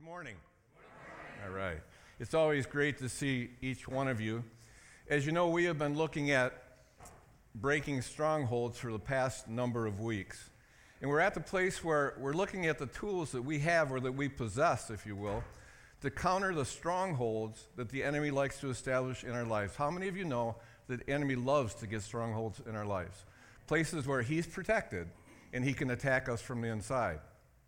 morning. All right. It's always great to see each one of you. As you know, we have been looking at breaking strongholds for the past number of weeks. And we're at the place where we're looking at the tools that we have, or that we possess, if you will, to counter the strongholds that the enemy likes to establish in our lives. How many of you know that the enemy loves to get strongholds in our lives? Places where he's protected and he can attack us from the inside.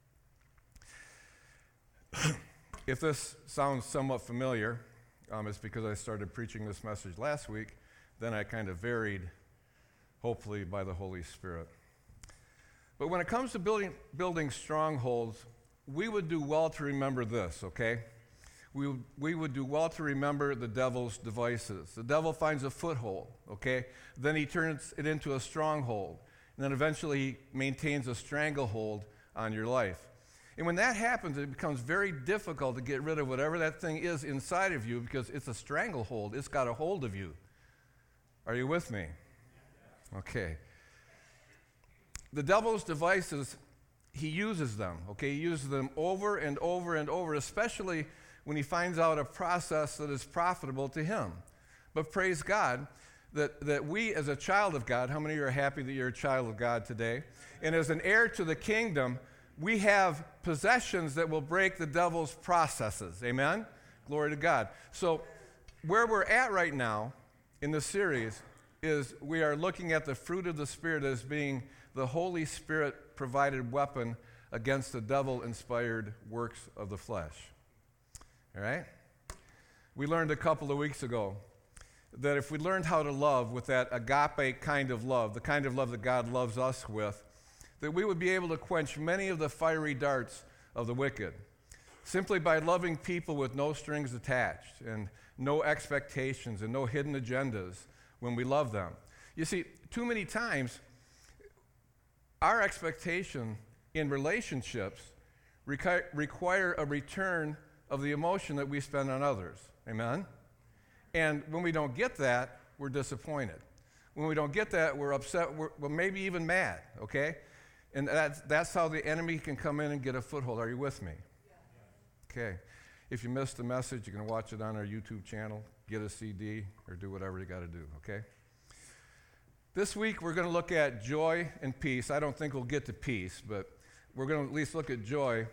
If this sounds somewhat familiar, it's because I started preaching this message last week. Then I kind of varied, hopefully by the Holy Spirit. But when it comes to building strongholds, we would do well to remember this, okay? We would do well to remember the devil's devices. The devil finds a foothold, okay? Then he turns it into a stronghold. And then eventually he maintains a stranglehold on your life. And when that happens, it becomes very difficult to get rid of whatever that thing is inside of you, because it's a stranglehold. It's got a hold of you. Are you with me? Okay. The devil's devices, he uses them, okay? He uses them over and over and over, especially when he finds out a process that is profitable to him. But praise God that we, as a child of God, how many of you are happy that you're a child of God today? And as an heir to the kingdom, we have possessions that will break the devil's processes. Amen? Glory to God. So where we're at right now in the series is we are looking at the fruit of the Spirit as being the Holy Spirit provided weapon against the devil-inspired works of the flesh. All right? We learned a couple of weeks ago that if we learned how to love with that agape kind of love, the kind of love that God loves us with, that we would be able to quench many of the fiery darts of the wicked, simply by loving people with no strings attached and no expectations and no hidden agendas when we love them. You see, too many times, our expectation in relationships require a return of the emotion that we spend on others. Amen? And when we don't get that, we're disappointed. When we don't get that, we're upset, we're maybe even mad, okay? And that's how the enemy can come in and get a foothold. Are you with me? Yeah. Okay. If you missed the message, you can watch it on our YouTube channel, get a CD, or do whatever you got to do, okay? This week, we're going to look at joy and peace. I don't think we'll get to peace, but we're going to at least look at joy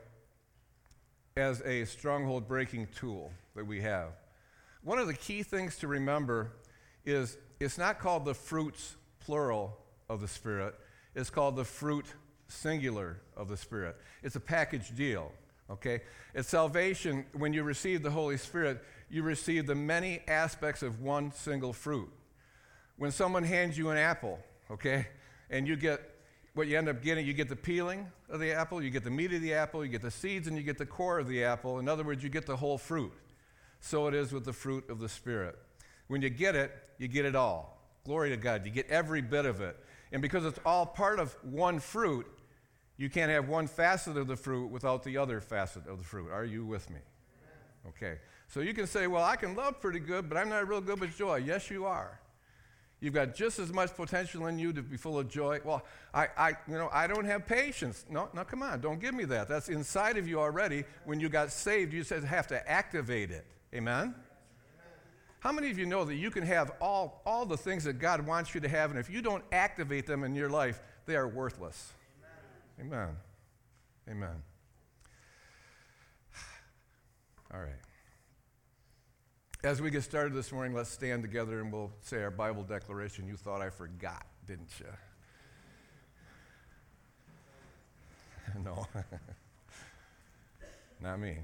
as a stronghold-breaking tool that we have. One of the key things to remember is it's not called the fruits, plural, of the Spirit. It's called the fruit, singular, of the Spirit. It's a package deal, okay? At salvation, when you receive the Holy Spirit, you receive the many aspects of one single fruit. When someone hands you an apple, okay, and you get what you end up getting, you get the peeling of the apple, you get the meat of the apple, you get the seeds, and you get the core of the apple. In other words, you get the whole fruit. So it is with the fruit of the Spirit. When you get it all. Glory to God. You get every bit of it. And because it's all part of one fruit, you can't have one facet of the fruit without the other facet of the fruit. Are you with me? Okay. So you can say, well, I can love pretty good, but I'm not real good with joy. Yes, you are. You've got just as much potential in you to be full of joy. Well, I don't have patience. No, come on. Don't give me that. That's inside of you already. When you got saved, you just have to activate it. Amen? How many of you know that you can have all the things that God wants you to have, and if you don't activate them in your life, they are worthless? Amen. Amen. All right. As we get started this morning, let's stand together and we'll say our Bible declaration. You thought I forgot, didn't you? No. Not me.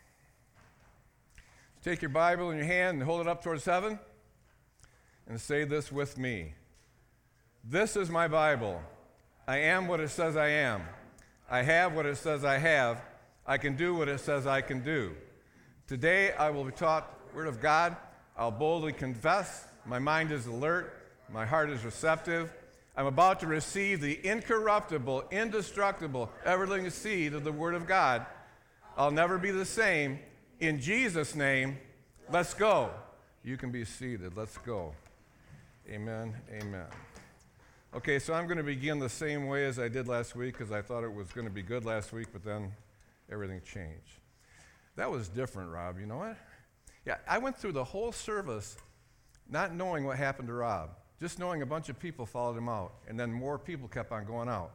Take your Bible in your hand and hold it up towards heaven and say this with me. This is my Bible. I am what it says I am. I have what it says I have. I can do what it says I can do. Today I will be taught the Word of God. I'll boldly confess. My mind is alert. My heart is receptive. I'm about to receive the incorruptible, indestructible, everlasting seed of the Word of God. I'll never be the same. In Jesus' name, let's go. You can be seated. Let's go. Amen. Amen. Okay, so I'm going to begin the same way as I did last week because I thought it was going to be good last week, but then everything changed. That was different, Rob. You know what? Yeah, I went through the whole service not knowing what happened to Rob, just knowing a bunch of people followed him out, and then more people kept on going out.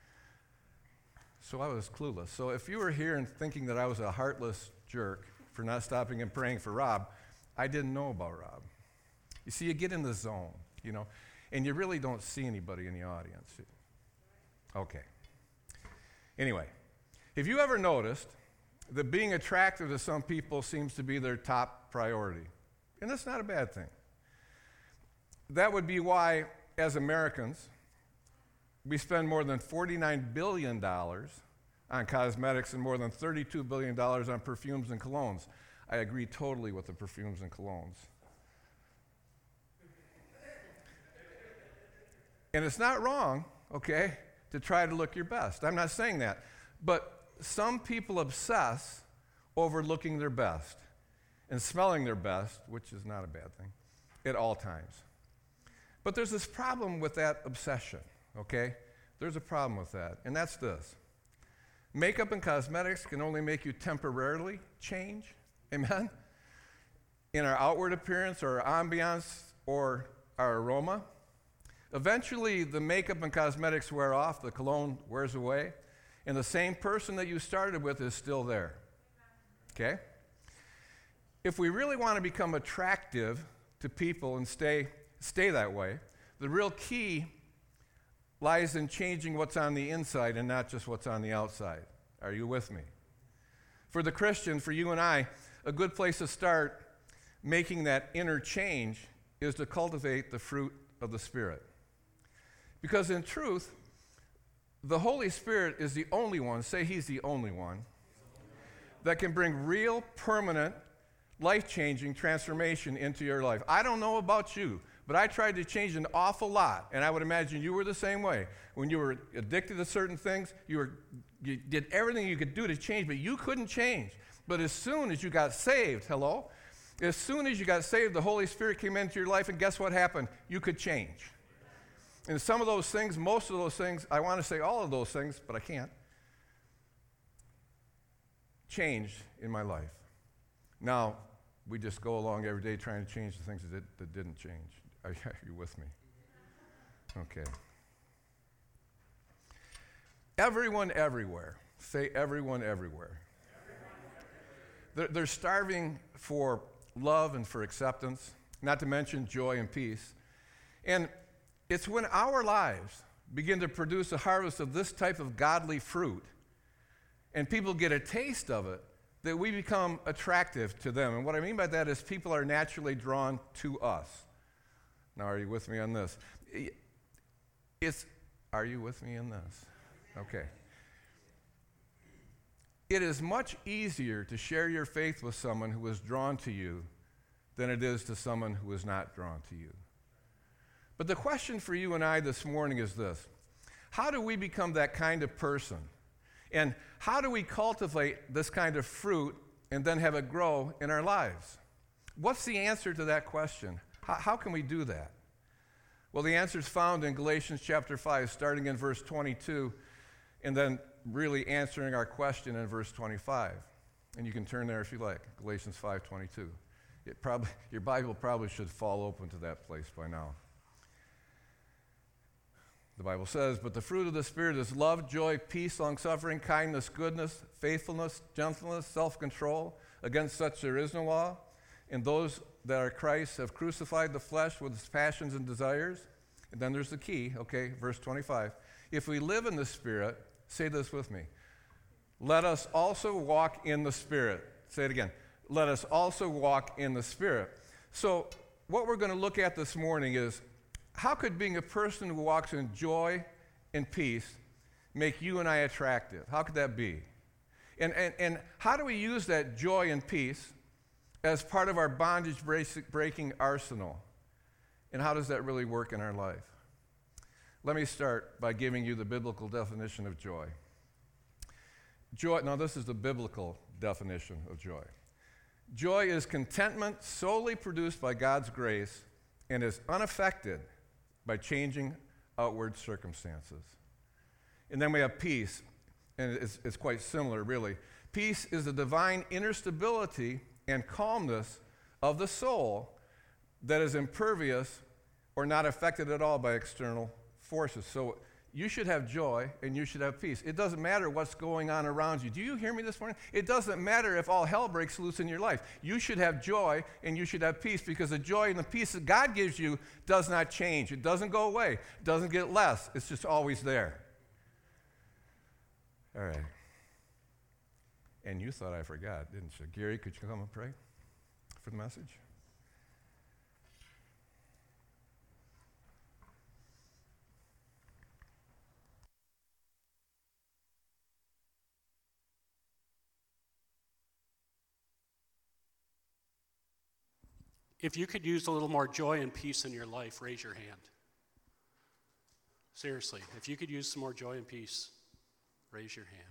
So I was clueless. So if you were here and thinking that I was a heartless jerk for not stopping and praying for Rob, I didn't know about Rob. You see, you get in the zone, and you really don't see anybody in the audience. Okay. Anyway, have you ever noticed that being attractive to some people seems to be their top priority? And that's not a bad thing. That would be why, as Americans, we spend more than $49 billion on cosmetics and more than $32 billion on perfumes and colognes. I agree totally with the perfumes and colognes. And it's not wrong, okay, to try to look your best. I'm not saying that. But some people obsess over looking their best and smelling their best, which is not a bad thing, at all times. But there's this problem with that obsession, okay? There's a problem with that, and that's this. Makeup and cosmetics can only make you temporarily change, amen? In our outward appearance or our ambiance or our aroma. Eventually, the makeup and cosmetics wear off, the cologne wears away, and the same person that you started with is still there, okay? If we really want to become attractive to people and stay that way, the real key lies in changing what's on the inside and not just what's on the outside. Are you with me? For the Christian, for you and I, a good place to start making that inner change is to cultivate the fruit of the Spirit. Because in truth, the Holy Spirit is the only one, say He's the only one, that can bring real, permanent, life-changing transformation into your life. I don't know about you, but I tried to change an awful lot, and I would imagine you were the same way. When you were addicted to certain things, you did everything you could do to change, but you couldn't change. But as soon as you got saved, as soon as you got saved, the Holy Spirit came into your life, and guess what happened? You could change. And some of those things, most of those things, I want to say all of those things, but I can't, changed in my life. Now, we just go along every day trying to change the things that didn't change. Are you with me? Okay. Everyone everywhere. Say everyone everywhere. They're starving for love and for acceptance, not to mention joy and peace. And it's when our lives begin to produce a harvest of this type of godly fruit, and people get a taste of it, that we become attractive to them. And what I mean by that is people are naturally drawn to us. Now, are you with me on this? Are you with me in this? Okay. It is much easier to share your faith with someone who is drawn to you than it is to someone who is not drawn to you. But the question for you and I this morning is this: how do we become that kind of person? And how do we cultivate this kind of fruit and then have it grow in our lives? What's the answer to that question? How can we do that? Well, the answer is found in Galatians chapter 5, starting in verse 22, and then really answering our question in verse 25. And you can turn there if you like, Galatians 5:22. Your Bible probably should fall open to that place by now. The Bible says, "But the fruit of the Spirit is love, joy, peace, long-suffering, kindness, goodness, faithfulness, gentleness, self-control. Against such there is no law. And those that are Christ have crucified the flesh with its passions and desires." And then there's the key, okay, verse 25. "If we live in the Spirit," say this with me, "let us also walk in the Spirit." Say it again. Let us also walk in the Spirit. So what we're going to look at this morning is, how could being a person who walks in joy and peace make you and I attractive? How could that be? And how do we use that joy and peace as part of our bondage-breaking arsenal? And how does that really work in our life? Let me start by giving you the biblical definition of joy. Joy, now this is the biblical definition of joy. Joy is contentment solely produced by God's grace and is unaffected by changing outward circumstances. And then we have peace, and it's quite similar, really. Peace is the divine inner stability and calmness of the soul that is impervious or not affected at all by external forces. So you should have joy and you should have peace. It doesn't matter what's going on around you. Do you hear me this morning? It doesn't matter if all hell breaks loose in your life. You should have joy and you should have peace, because the joy and the peace that God gives you does not change. It doesn't go away. It doesn't get less. It's just always there. All right. And you thought I forgot, didn't you? Gary, could you come and pray for the message? If you could use a little more joy and peace in your life, raise your hand. Seriously, if you could use some more joy and peace, raise your hand.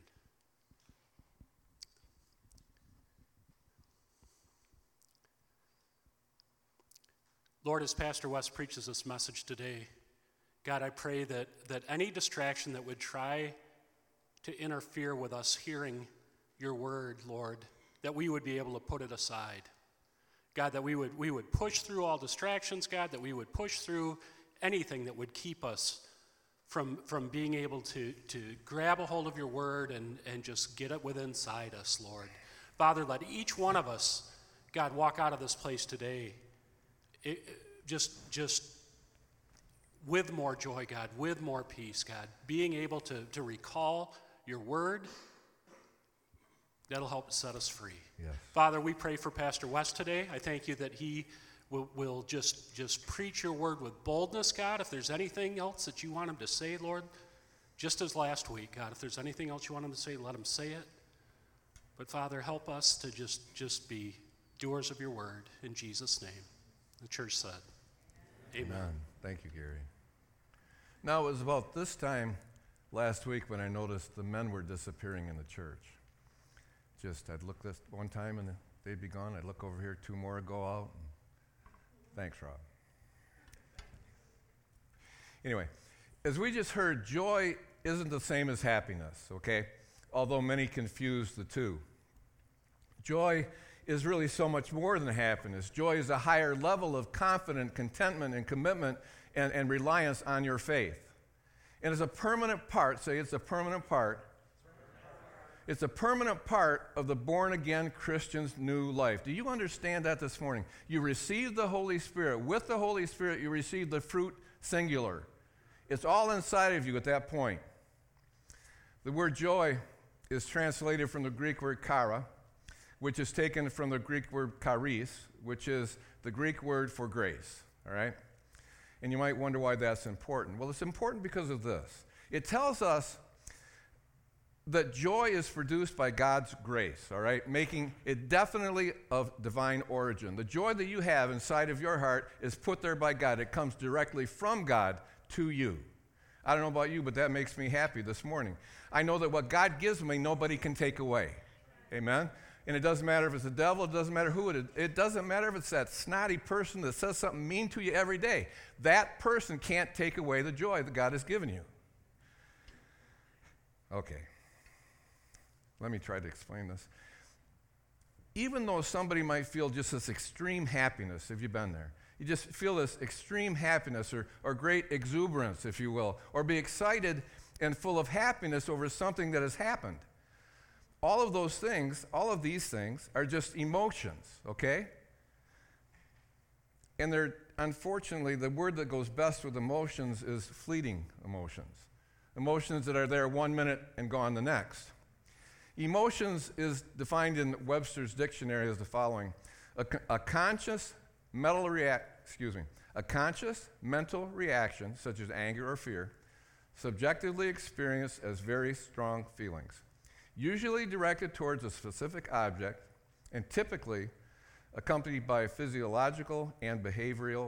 Lord, as Pastor West preaches this message today, God, I pray that any distraction that would try to interfere with us hearing your word, Lord, that we would be able to put it aside. God, that we would push through all distractions, God, that we would push through anything that would keep us from being able to grab a hold of your word and just get it within inside us, Lord. Father, let each one of us, God, walk out of this place today just with more joy, God, with more peace, God, being able to recall your word. That'll help set us free. Yes. Father, we pray for Pastor West today. I thank you that he will just preach your word with boldness, God. If there's anything else that you want him to say, Lord, just as last week, God, if there's anything else you want him to say, let him say it. But Father, help us to just be doers of your word in Jesus' name. The church said, amen. Thank you, Gary. Now, it was about this time last week when I noticed the men were disappearing in the church. I'd look this one time and they'd be gone. I'd look over here, two more would go out. Thanks, Rob. Anyway, as we just heard, joy isn't the same as happiness, okay? Although many confuse the two. Joy is really so much more than happiness. Joy is a higher level of confidence, contentment, and commitment and reliance on your faith. And it's a permanent part, say it's a permanent part. It's a permanent part of the born-again Christian's new life. Do you understand that this morning? You received the Holy Spirit. With the Holy Spirit, you received the fruit singular. It's all inside of you at that point. The word joy is translated from the Greek word chara, which is taken from the Greek word charis, which is the Greek word for grace, all right? And you might wonder why that's important. Well, it's important because of this. It tells us that joy is produced by God's grace, all right, making it definitely of divine origin. The joy that you have inside of your heart is put there by God. It comes directly from God to you. I don't know about you, but that makes me happy this morning. I know that what God gives me, nobody can take away. Amen? And it doesn't matter if it's the devil, it doesn't matter who it is. It doesn't matter if it's that snotty person that says something mean to you every day. That person can't take away the joy that God has given you. Okay. Let me try to explain this. Even though somebody might feel just this extreme happiness, have you been there? You just feel this extreme happiness or great exuberance, if you will, or be excited and full of happiness over something that has happened. All of those things, all of these things are just emotions, okay? And they're, unfortunately, the word that goes best with emotions is fleeting emotions. Emotions that are there 1 minute and gone the next. Emotions is defined in Webster's dictionary as the following: a conscious mental reaction, such as anger or fear, subjectively experienced as very strong feelings, usually directed towards a specific object, and typically accompanied by physiological and behavioral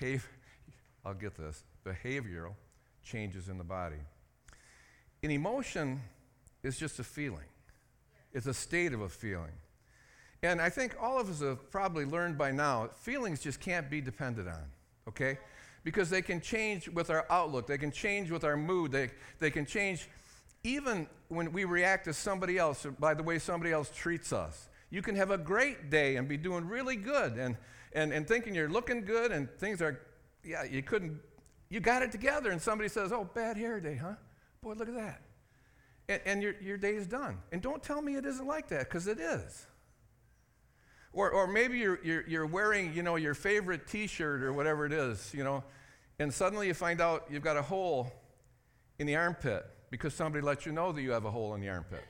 changes in the body. An emotion is just a feeling. It's a state of a feeling. And I think all of us have probably learned by now, feelings just can't be depended on, okay? Because they can change with our outlook. They can change with our mood. They can change even when we react to somebody else or by the way somebody else treats us. You can have a great day and be doing really good and thinking you're looking good and things are, you got it together, and somebody says, oh, bad hair day, huh? Boy, look at that. And your day is done. And don't tell me it isn't like that, because it is. Or maybe you're wearing, your favorite T-shirt or whatever it is, and suddenly you find out you've got a hole in the armpit because somebody let you know that you have a hole in the armpit.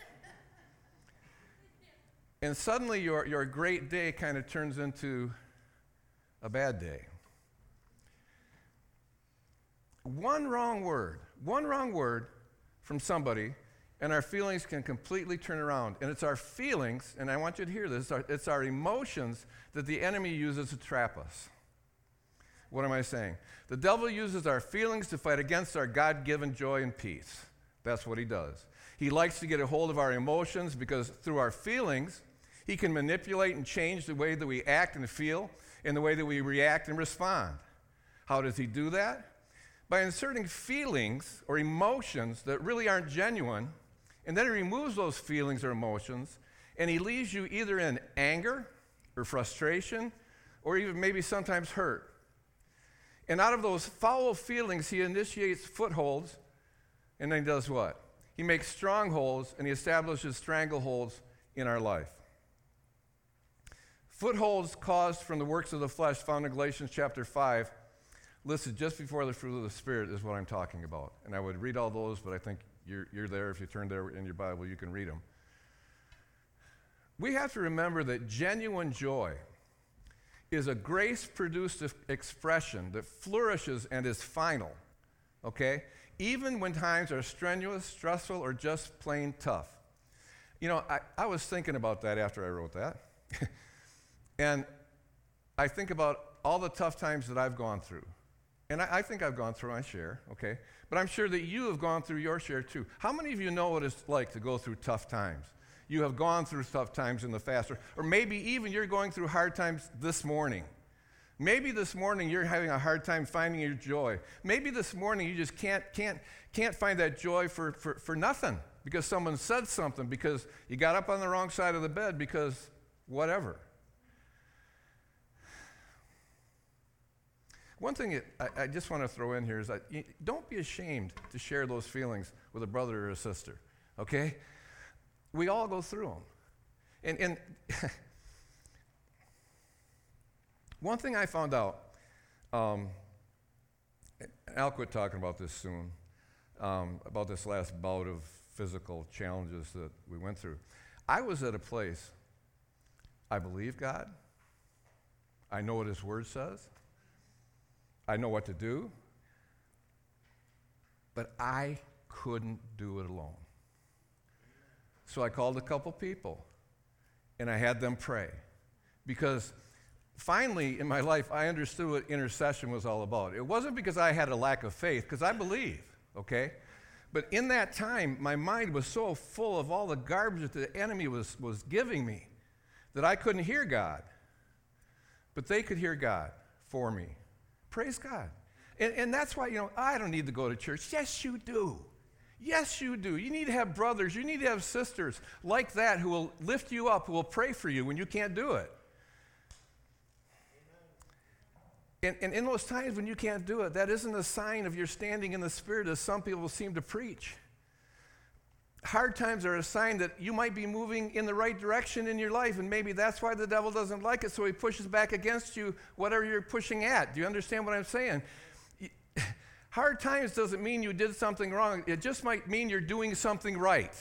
And suddenly your great day kind of turns into a bad day. One wrong word from somebody, and our feelings can completely turn around. And it's our feelings, and I want you to hear this, it's our emotions that the enemy uses to trap us. What am I saying? The devil uses our feelings to fight against our God-given joy and peace. That's what he does. He likes to get a hold of our emotions because through our feelings, he can manipulate and change the way that we act and feel and the way that we react and respond. How does he do that? By inserting feelings or emotions that really aren't genuine, and then he removes those feelings or emotions, and he leaves you either in anger or frustration or even maybe sometimes hurt. And out of those foul feelings, he initiates footholds, and then he does what? He makes strongholds, and he establishes strangleholds in our life. Footholds caused from the works of the flesh found in Galatians chapter 5, listed just before the fruit of the Spirit, is what I'm talking about. And I would read all those, but I think you're there. If you turn there in your Bible, you can read them. We have to remember that genuine joy is a grace-produced expression that flourishes and is final, okay? Even when times are strenuous, stressful, or just plain tough. I was thinking about that after I wrote that. And I think about all the tough times that I've gone through. And I think I've gone through my share, okay? But I'm sure that you have gone through your share too. How many of you know what it's like to go through tough times? You have gone through tough times in the past, or maybe even you're going through hard times this morning. Maybe this morning you're having a hard time finding your joy. Maybe this morning you just can't find that joy for nothing because someone said something, because you got up on the wrong side of the bed, because whatever. One thing I just want to throw in here is that don't be ashamed to share those feelings with a brother or a sister, okay? We all go through them. And one thing I found out, and I'll quit talking about this soon, about this last bout of physical challenges that we went through. I was at a place, I believe God, I know what His Word says, I know what to do, but I couldn't do it alone. So I called a couple people, and I had them pray. Because finally in my life, I understood what intercession was all about. It wasn't because I had a lack of faith, because I believe, okay? But in that time, my mind was so full of all the garbage that the enemy was giving me that I couldn't hear God. But they could hear God for me. Praise God. And that's why, I don't need to go to church. Yes, you do. Yes, you do. You need to have brothers. You need to have sisters like that who will lift you up, who will pray for you when you can't do it. And in those times when you can't do it, that isn't a sign of your standing in the Spirit, as some people seem to preach. Hard times are a sign that you might be moving in the right direction in your life, and maybe that's why the devil doesn't like it, so he pushes back against you, whatever you're pushing at. Do you understand what I'm saying? Hard times doesn't mean you did something wrong. It just might mean you're doing something right.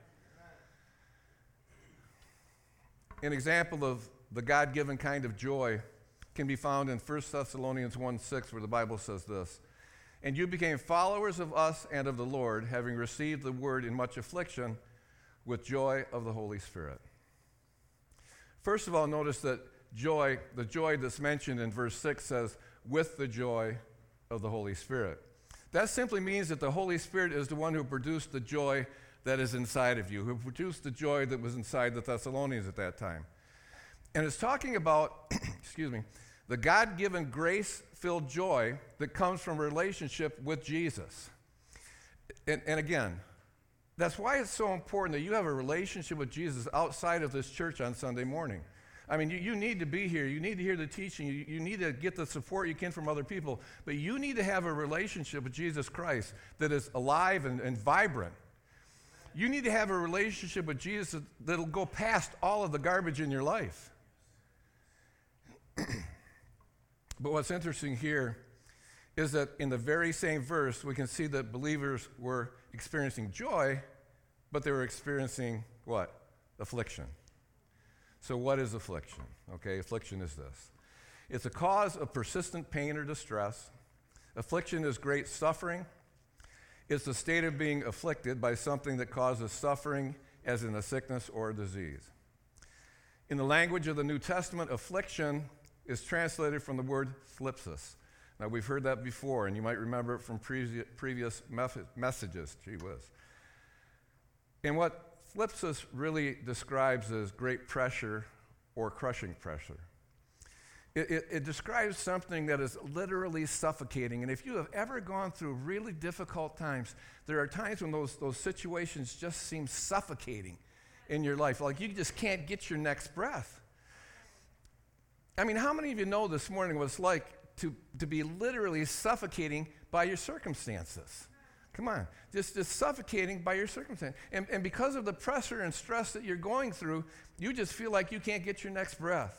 An example of the God-given kind of joy can be found in 1 Thessalonians 1:6, where the Bible says this, "And you became followers of us and of the Lord, having received the word in much affliction with joy of the Holy Spirit." First of all, notice that the joy that's mentioned in verse 6 says, "with the joy of the Holy Spirit." That simply means that the Holy Spirit is the one who produced the joy that is inside of you, who produced the joy that was inside the Thessalonians at that time. And it's talking about, the God-given grace-filled joy that comes from a relationship with Jesus. And again, That's why it's so important that you have a relationship with Jesus outside of this church on Sunday morning. I mean, you need to be here. You need to hear the teaching. You need to get the support you can from other people. But you need to have a relationship with Jesus Christ that is alive and vibrant. You need to have a relationship with Jesus that'll go past all of the garbage in your life. But what's interesting here is that in the very same verse, we can see that believers were experiencing joy, but they were experiencing what? Affliction. So what is affliction? Okay, affliction is this. It's a cause of persistent pain or distress. Affliction is great suffering. It's the state of being afflicted by something that causes suffering, as in a sickness or a disease. In the language of the New Testament, affliction is translated from the word thlipsis. Now, we've heard that before, and you might remember it from previous messages. Gee whiz. And what thlipsis really describes as great pressure or crushing pressure. It describes something that is literally suffocating. And if you have ever gone through really difficult times, there are times when those situations just seem suffocating in your life. Like you just can't get your next breath. I mean, how many of you know this morning what it's like to be literally suffocating by your circumstances? Come on, just suffocating by your circumstance. And because of the pressure and stress that you're going through, you just feel like you can't get your next breath.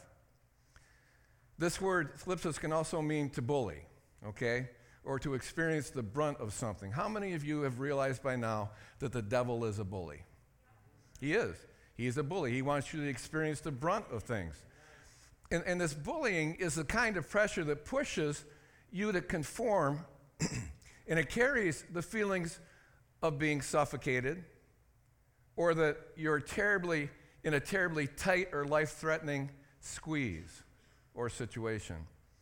This word, thlipsis, can also mean to bully, okay? Or to experience the brunt of something. How many of you have realized by now that the devil is a bully? He is. He's a bully. He wants you to experience the brunt of things. And this bullying is the kind of pressure that pushes you to conform, and it carries the feelings of being suffocated, or that you're in a terribly tight or life-threatening squeeze or situation.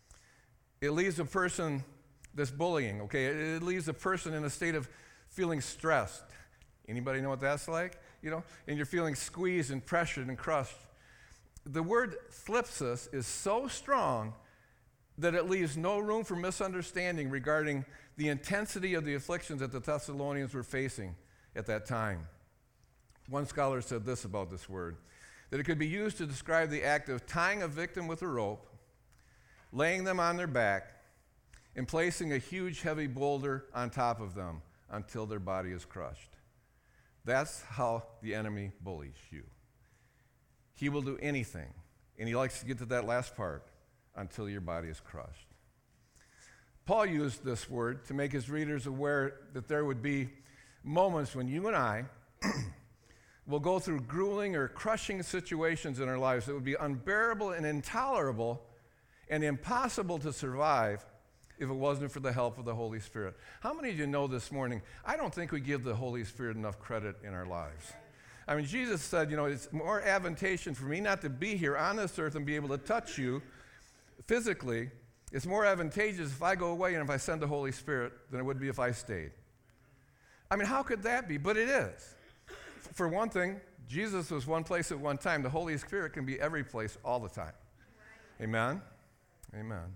It leaves a person, this bullying, okay, it leaves a person in a state of feeling stressed. Anybody know what that's like? You know, and you're feeling squeezed and pressured and crushed. The word thlipsis is so strong that it leaves no room for misunderstanding regarding the intensity of the afflictions that the Thessalonians were facing at that time. One scholar said this about this word, that it could be used to describe the act of tying a victim with a rope, laying them on their back, and placing a huge heavy boulder on top of them until their body is crushed. That's how the enemy bullies you. He will do anything, and he likes to get to that last part, until your body is crushed. Paul used this word to make his readers aware that there would be moments when you and I will go through grueling or crushing situations in our lives that would be unbearable and intolerable and impossible to survive if it wasn't for the help of the Holy Spirit. How many of you know this morning, I don't think we give the Holy Spirit enough credit in our lives. I mean, Jesus said, it's more advantageous for me not to be here on this earth and be able to touch you physically. It's more advantageous if I go away and if I send the Holy Spirit than it would be if I stayed. I mean, how could that be? But it is. For one thing, Jesus was one place at one time. The Holy Spirit can be every place all the time. Amen? Amen.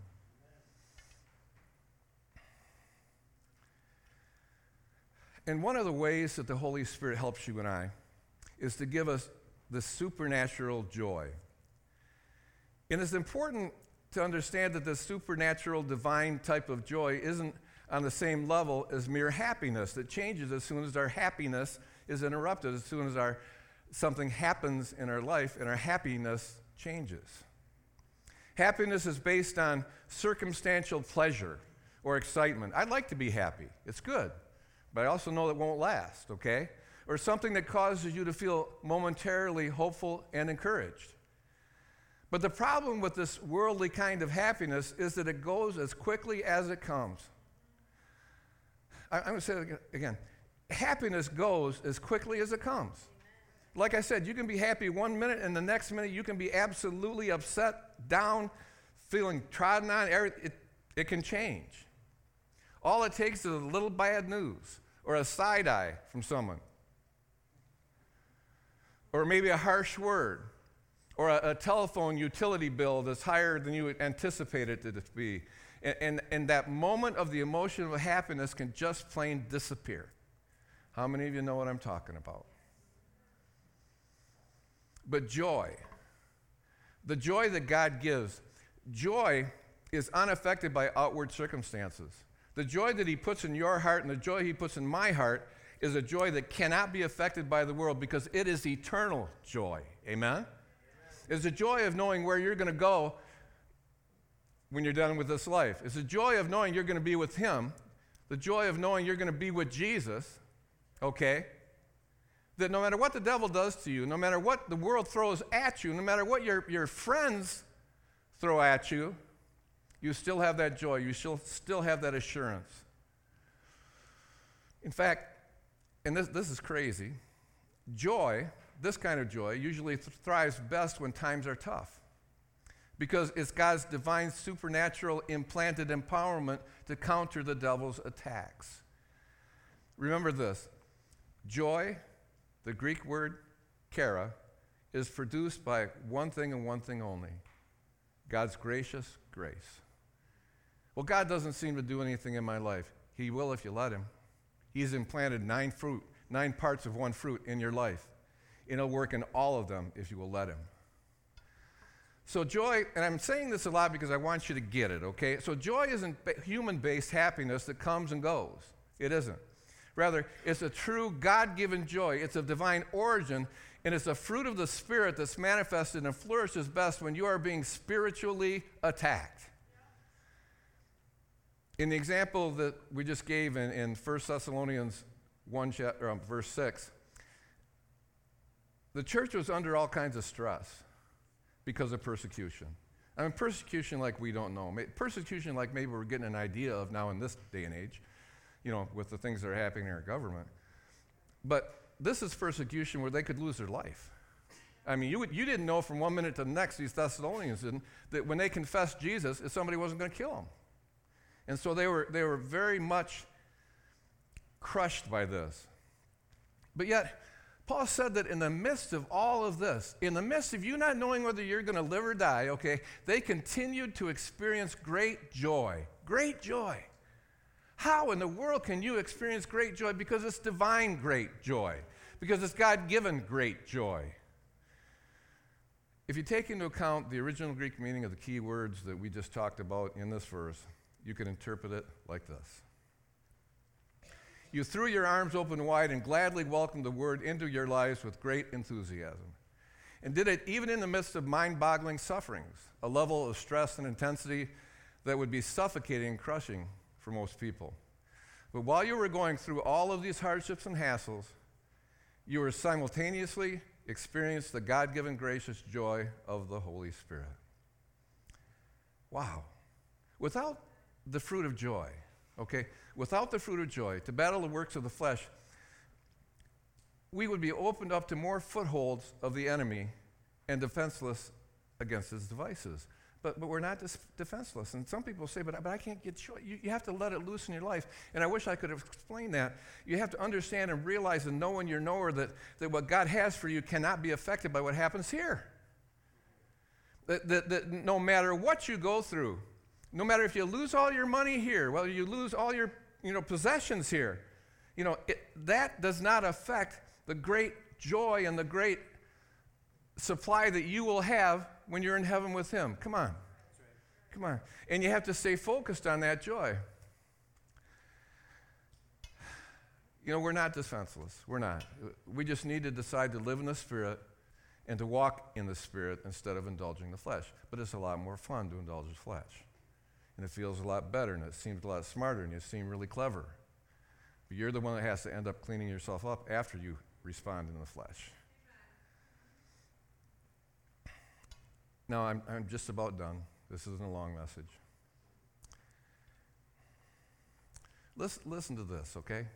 And one of the ways that the Holy Spirit helps you and I is to give us the supernatural joy. And it's important to understand that the supernatural, divine type of joy isn't on the same level as mere happiness that changes as soon as our happiness is interrupted, as soon as something happens in our life and our happiness changes. Happiness is based on circumstantial pleasure or excitement. I'd like to be happy. It's good. But I also know it won't last, okay? Or something that causes you to feel momentarily hopeful and encouraged. But the problem with this worldly kind of happiness is that it goes as quickly as it comes. I'm going to say it again. Happiness goes as quickly as it comes. Like I said, you can be happy 1 minute, and the next minute you can be absolutely upset, down, feeling trodden on. It can change. All it takes is a little bad news or a side eye from someone, or maybe a harsh word, or a telephone utility bill that's higher than you anticipated it to be. And that moment of the emotion of happiness can just plain disappear. How many of you know what I'm talking about? But joy, the joy that God gives, joy is unaffected by outward circumstances. The joy that he puts in your heart and the joy he puts in my heart is a joy that cannot be affected by the world because it is eternal joy. Amen? It's the joy of knowing where you're going to go when you're done with this life. It's the joy of knowing you're going to be with him, the joy of knowing you're going to be with Jesus, okay? That no matter what the devil does to you, no matter what the world throws at you, no matter what your friends throw at you, you still have that joy. You still have that assurance. In fact, and this is crazy, joy, this kind of joy, usually thrives best when times are tough because it's God's divine supernatural implanted empowerment to counter the devil's attacks. Remember this, joy, the Greek word chara, is produced by one thing and one thing only, God's gracious grace. Well, God doesn't seem to do anything in my life. He will if you let him. He's implanted 9 parts of one fruit in your life. And he'll work in all of them if you will let him. So joy, and I'm saying this a lot because I want you to get it, okay? So joy isn't human-based happiness that comes and goes. It isn't. Rather, it's a true God-given joy. It's of divine origin, and it's a fruit of the Spirit that's manifested and flourishes best when you are being spiritually attacked. In the example that we just gave in 1 Thessalonians 1, verse 6, the church was under all kinds of stress because of persecution. I mean, persecution like we don't know. Persecution like maybe we're getting an idea of now in this day and age, with the things that are happening in our government. But this is persecution where they could lose their life. I mean, you didn't know from one minute to the next, these Thessalonians didn't, that when they confessed Jesus, if somebody wasn't going to kill them. And so they were very much crushed by this. But yet, Paul said that in the midst of all of this, in the midst of you not knowing whether you're going to live or die, okay, they continued to experience great joy. Great joy. How in the world can you experience great joy? Because it's divine great joy. Because it's God-given great joy. If you take into account the original Greek meaning of the key words that we just talked about in this verse, you can interpret it like this. You threw your arms open wide and gladly welcomed the word into your lives with great enthusiasm. And did it even in the midst of mind-boggling sufferings, a level of stress and intensity that would be suffocating and crushing for most people. But while you were going through all of these hardships and hassles, you were simultaneously experiencing the God-given gracious joy of the Holy Spirit. Wow. Without the fruit of joy, okay, without the fruit of joy, to battle the works of the flesh, we would be opened up to more footholds of the enemy and defenseless against his devices. But we're not defenseless. And some people say, but I can't get joy. You have to let it loose in your life. And I wish I could have explained that. You have to understand and realize and know in your knower that what God has for you cannot be affected by what happens here. That no matter what you go through, no matter if you lose all your money here, whether you lose all your possessions here, that does not affect the great joy and the great supply that you will have when you're in heaven with him. Come on. Come on. And you have to stay focused on that joy. We're not defenseless. We're not. We just need to decide to live in the Spirit and to walk in the Spirit instead of indulging the flesh. But it's a lot more fun to indulge the flesh. And it feels a lot better, and it seems a lot smarter, and you seem really clever. But you're the one that has to end up cleaning yourself up after you respond in the flesh. Now, I'm just about done. This isn't a long message. Listen to this, okay?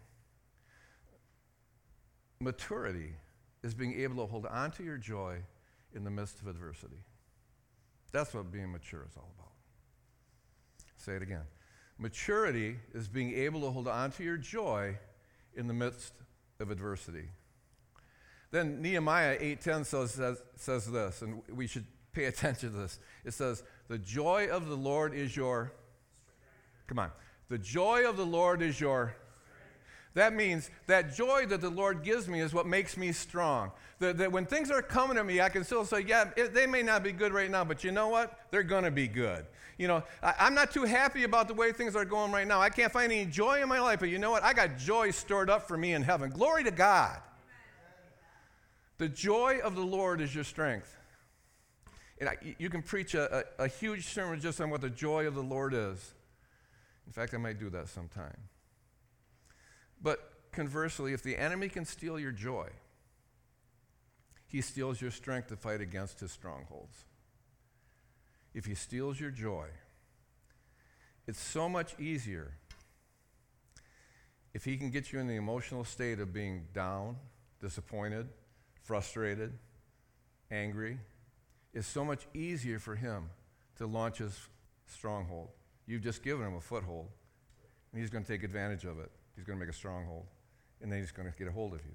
Maturity is being able to hold on to your joy in the midst of adversity. That's what being mature is all about. Say it again. Maturity is being able to hold on to your joy in the midst of adversity. Then Nehemiah 8:10 says this, and we should pay attention to this. It says, the joy of the Lord is your strength. Come on. The joy of the Lord is your strength. That means that joy that the Lord gives me is what makes me strong. That when things are coming at me, I can still say, yeah, they may not be good right now, but you know what? They're going to be good. I'm not too happy about the way things are going right now. I can't find any joy in my life, but you know what? I got joy stored up for me in heaven. Glory to God. The joy of the Lord is your strength. And you can preach a huge sermon just on what the joy of the Lord is. In fact, I might do that sometime. But conversely, if the enemy can steal your joy, he steals your strength to fight against his strongholds. If he steals your joy, it's so much easier if he can get you in the emotional state of being down, disappointed, frustrated, angry. It's so much easier for him to launch his stronghold. You've just given him a foothold, and he's going to take advantage of it. He's going to make a stronghold, and then he's going to get a hold of you.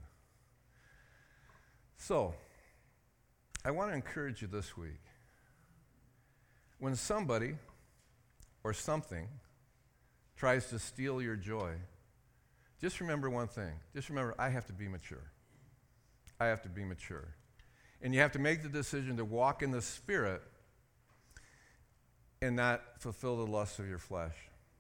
So, I want to encourage you this week. When somebody or something tries to steal your joy, just remember one thing. Just remember, I have to be mature. I have to be mature. And you have to make the decision to walk in the Spirit and not fulfill the lusts of your flesh.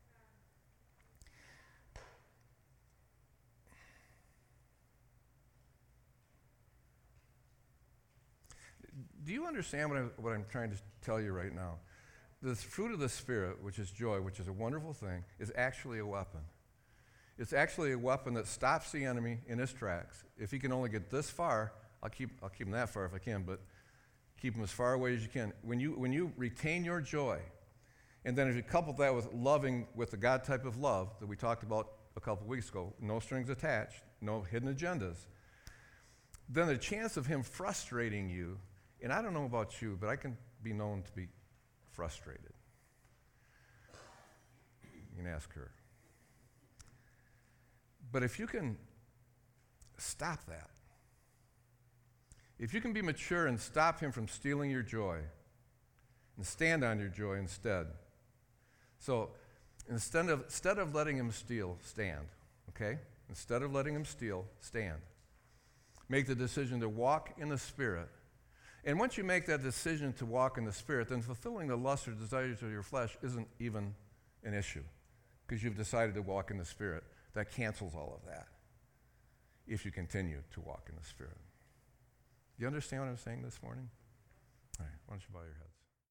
Do you understand what I'm trying to tell you right now? The fruit of the Spirit, which is joy, which is a wonderful thing, is actually a weapon. It's actually a weapon that stops the enemy in his tracks. If he can only get this far, I'll keep him that far if I can, but keep him as far away as you can. When you retain your joy, and then if you couple that with loving with the God type of love that we talked about a couple weeks ago, no strings attached, no hidden agendas, then the chance of him frustrating you, and I don't know about you, but I can be known to be frustrated. You can ask her. But if you can stop that, if you can be mature and stop him from stealing your joy and stand on your joy instead. So instead of letting him steal, stand, okay? Instead of letting him steal, stand. Make the decision to walk in the Spirit. And once you make that decision to walk in the Spirit, then fulfilling the lusts or desires of your flesh isn't even an issue because you've decided to walk in the Spirit. That cancels all of that if you continue to walk in the Spirit. Do you understand what I'm saying this morning? All right, why don't you bow your heads?